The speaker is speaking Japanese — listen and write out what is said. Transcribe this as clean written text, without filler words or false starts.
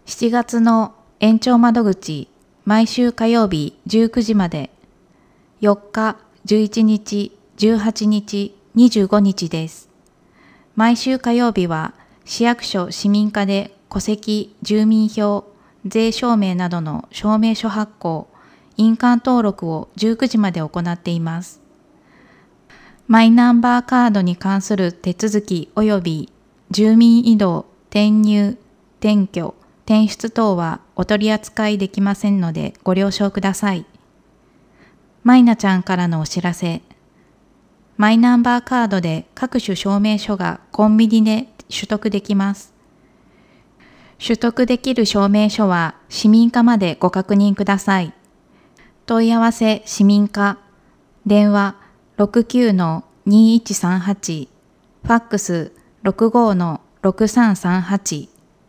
7月の延長窓口、毎週火曜日19時まで、4日、11日、18日、25日です。毎週火曜日は、市役所市民課で戸籍、住民票、税証明などの証明書発行、印鑑登録を19時まで行っています。マイナンバーカードに関する手続き及び住民移動、転入、転居、転出等はお取り扱いできませんのでご了承ください。マイナちゃんからのお知らせ。マイナンバーカードで各種証明書がコンビニで取得できます。取得できる証明書は市民課までご確認ください。問い合わせ市民課、電話69-2138、ファックス65-6338